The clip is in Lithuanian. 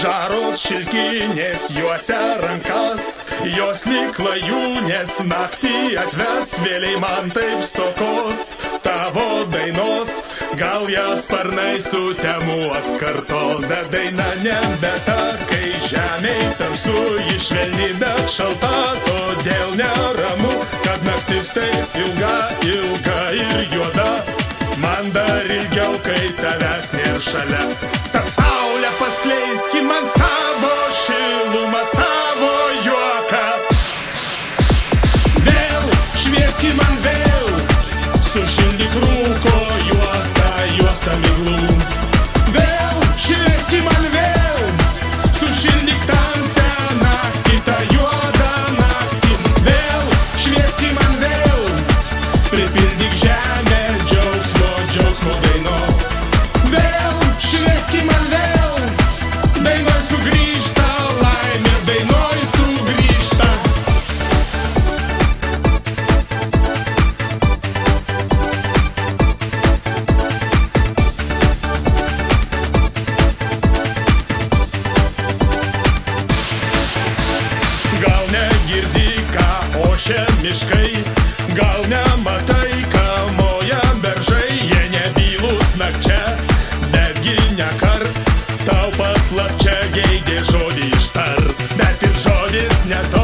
Žaros šilkinės juose rankas, jos lyg klajūnės naktį atves, vėliai man taip stokos tavo dainos, gal jas sparnai sutemų atkartos. Bet daina nebe ta, kai žemėj tamsu, ji švelni bet šalta, todėl neramu, kad naktis taip ilga, ilga ir juoda. Man dar ilgiau, kai tavęs nėr šalia. Tad saulė paskleiski man savo šilumą, savo juoką. Vėl švieski man vėl, sušildyk rūko juostą, juostą miglų. Vėl švieski man vėl, sušildyk tamsią naktį, tą juodą naktį. Vėl švieski man vėl, pripildyk žemę džiaugsmo dainos. Vėl švieski man vėl, dainoj sugrįžta laimė, dainoj sugrįžta. Gal negirdi, ką ošia miškai, gal nematai, ką moja beržai, jie nebylūs nakčia, betgi nekart tau paslapčia geidė žodį ištart, bet ir žodis ne to.